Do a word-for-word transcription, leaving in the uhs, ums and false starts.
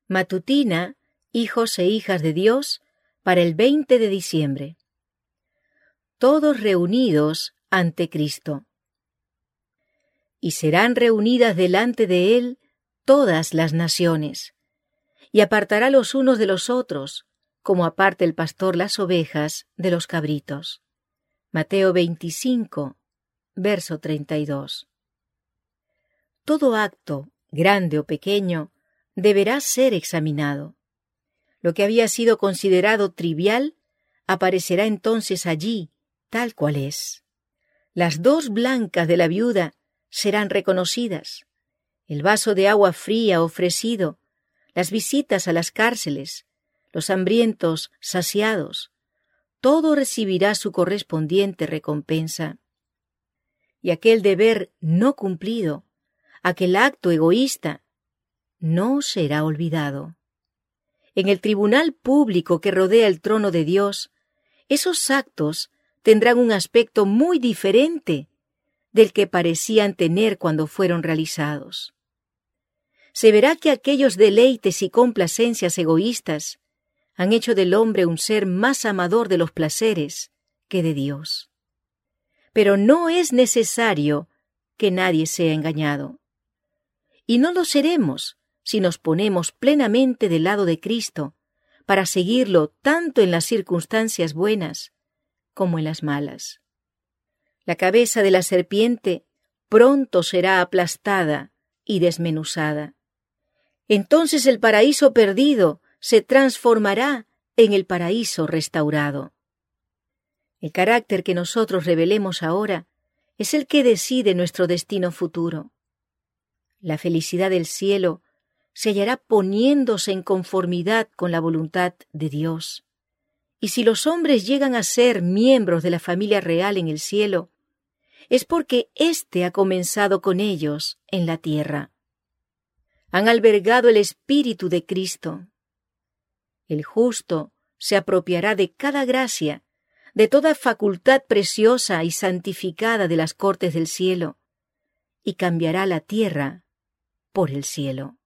Matutina, hijos e hijas de Dios, para el veinte de diciembre. Todos reunidos ante Cristo. Y serán reunidas delante de Él todas las naciones, y apartará los unos de los otros, como aparta el pastor las ovejas de los cabritos. Mateo veinticinco, verso treinta y dos. Todo acto, grande o pequeño, deberá ser examinado. Lo que había sido considerado trivial aparecerá entonces allí, tal cual es. Las dos blancas de la viuda serán reconocidas, el vaso de agua fría ofrecido, las visitas a las cárceles, los hambrientos saciados, todo recibirá su correspondiente recompensa. Y aquel deber no cumplido, aquel acto egoísta, no será olvidado. En el tribunal público que rodea el trono de Dios, esos actos tendrán un aspecto muy diferente del que parecían tener cuando fueron realizados. Se verá que aquellos deleites y complacencias egoístas han hecho del hombre un ser más amador de los placeres que de Dios. Pero no es necesario que nadie sea engañado. Y no lo seremos si nos ponemos plenamente del lado de Cristo para seguirlo tanto en las circunstancias buenas como en las malas. La cabeza de la serpiente pronto será aplastada y desmenuzada. Entonces el paraíso perdido se transformará en el paraíso restaurado. El carácter que nosotros revelemos ahora es el que decide nuestro destino futuro. La felicidad del cielo se hallará poniéndose en conformidad con la voluntad de Dios. Y si los hombres llegan a ser miembros de la familia real en el cielo, es porque éste ha comenzado con ellos en la tierra. Han albergado el Espíritu de Cristo. El justo se apropiará de cada gracia, de toda facultad preciosa y santificada de las cortes del cielo, y cambiará la tierra por el cielo.